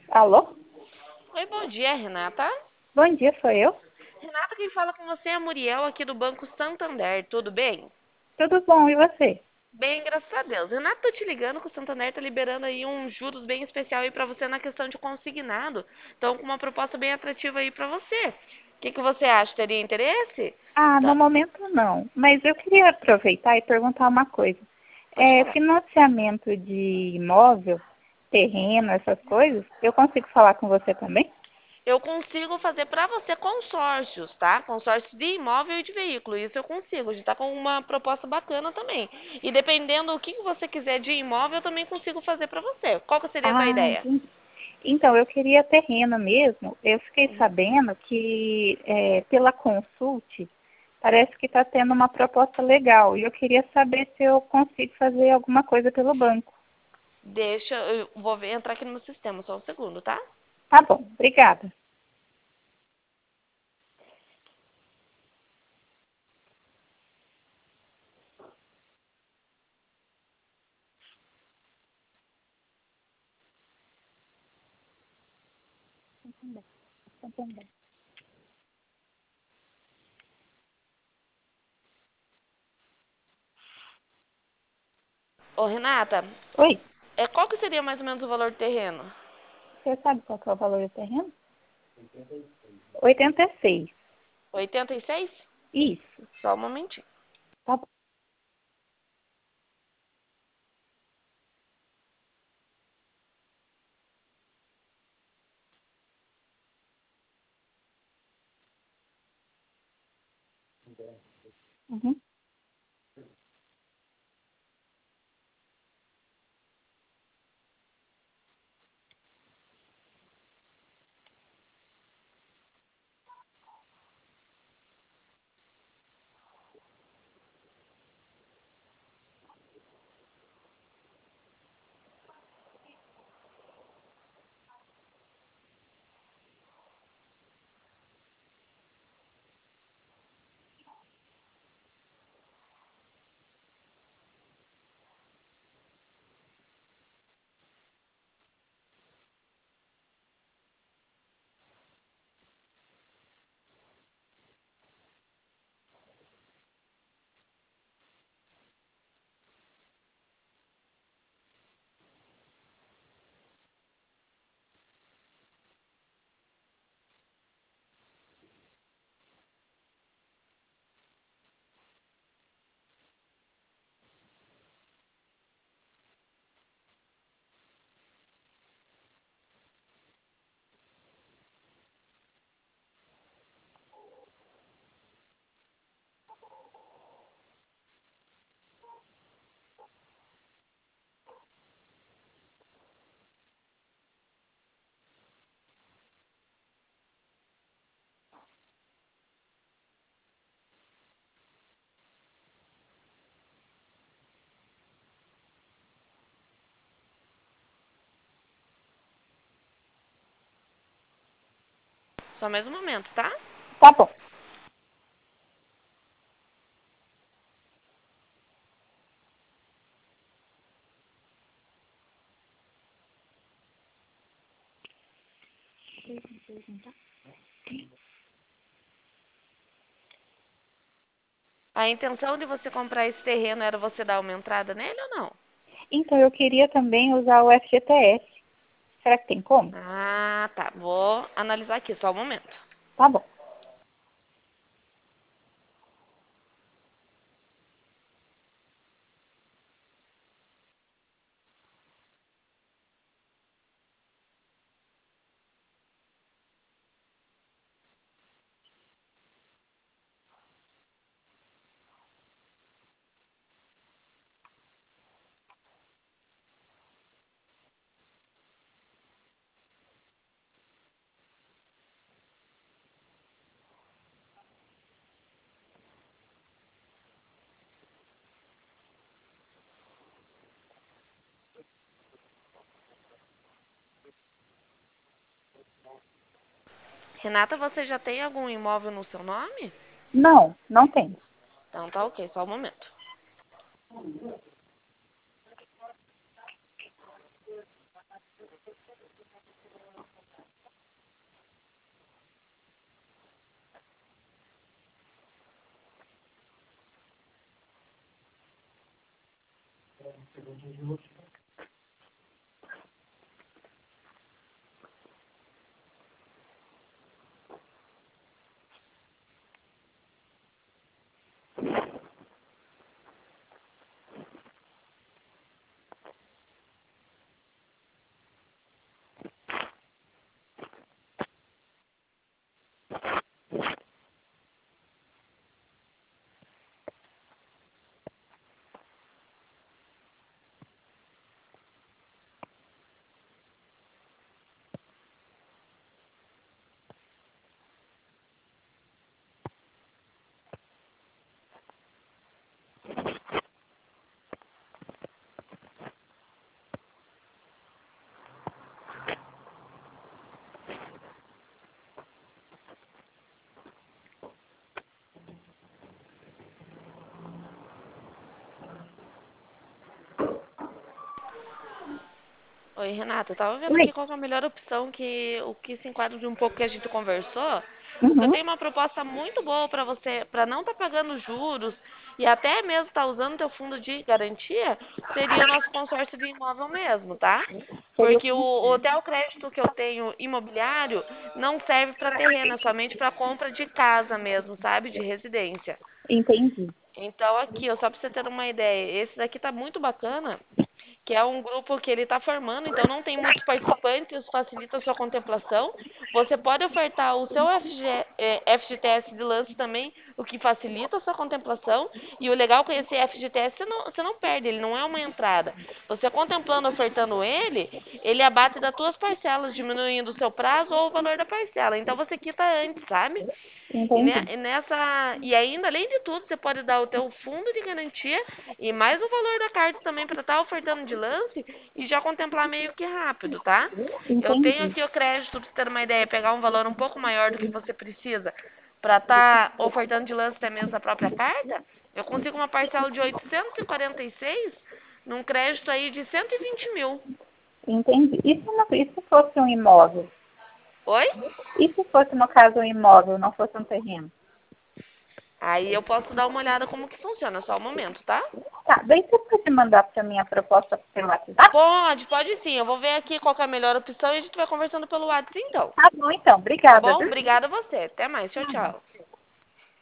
Alô? Oi, bom dia, Renata. Bom dia, sou eu. Renata, quem fala com você é a Muriel aqui do Banco Santander, tudo bem? Tudo bom, e você? Bem, graças a Deus. Renata, tô te ligando que o Santander tá liberando aí um juros bem especial aí pra você na questão de consignado. Então, com uma proposta bem atrativa aí pra você. O que você acha? Teria interesse? Ah, no Tá, momento não, mas eu queria aproveitar e perguntar uma coisa. pode falar. Financiamento de imóvel, terreno, essas coisas, eu consigo falar com você também? Eu consigo fazer pra você consórcios, tá? Consórcios de imóvel e de veículo. Isso eu consigo. A gente tá com uma proposta bacana também. E dependendo do que você quiser de imóvel, eu também consigo fazer pra você. Qual que seria a tua Ah, ideia? entendi. Então, eu queria terreno mesmo. Eu fiquei Uhum. sabendo que pela Consulte parece que está tendo uma proposta legal e eu queria saber se eu consigo fazer alguma coisa pelo banco. Eu vou entrar aqui no meu sistema, só um segundo, tá? Tá bom, obrigada. Ô, Renata, Oi, qual que seria mais ou menos o valor do terreno? você sabe qual que é o valor do terreno? 86. 86? Isso, Só um momentinho. tá bom. Uhum. Só mais um momento, tá? Tá bom. A intenção de você comprar esse terreno era você dar uma entrada nele ou não? Então, eu queria também usar o FGTS. Será que tem como? Ah, tá. Vou analisar aqui, só um momento. Tá bom. Renata, você já tem algum imóvel no seu nome? Não, não tem. Então tá ok, só um momento. Oi, Renata, eu tava vendo Oi. aqui qual que é a melhor opção, o que se enquadra de um pouco que a gente conversou. Eu Uhum. tenho uma proposta muito boa para você, para não estar pagando juros e até mesmo estar usando teu fundo de garantia, seria o nosso consórcio de imóvel mesmo, tá? Seria Porque o hotel crédito que eu tenho imobiliário não serve para terreno, é somente para compra de casa mesmo, sabe? De residência. Entendi. Então aqui, ó, só para você ter uma ideia, esse daqui tá muito bacana, que é um grupo que ele está formando, então não tem muitos participantes, isso facilita a sua contemplação. Você pode ofertar o seu FGTS de lance também, o que facilita a sua contemplação. E o legal com esse FGTS, você não perde, ele não é uma entrada. Você contemplando, ofertando ele, ele abate das tuas parcelas, diminuindo o seu prazo ou o valor da parcela. Então você quita antes, sabe? Entendi. E ainda, além de tudo, você pode dar o teu fundo de garantia e mais o valor da carta também para estar ofertando de lance e já contemplar meio que rápido, tá? Eu tenho Entendi. aqui o crédito, para você ter uma ideia, pegar um valor um pouco maior do que você precisa para estar ofertando de lance até mesmo a própria carta. Eu consigo uma parcela de 846 num crédito aí de 120 mil. Entendi. E se fosse um imóvel? Oi? E se fosse, no caso, um imóvel, não fosse um terreno? Aí eu posso dar uma olhada como que funciona, só um momento, tá? Tá, daí você pode mandar para mim a proposta pelo WhatsApp? Pode sim. Eu vou ver aqui qual que é a melhor opção e a gente vai conversando pelo WhatsApp então. Tá bom, então. Tá Obrigada, bom? viu? Obrigada a você. Até mais. Tchau, tchau.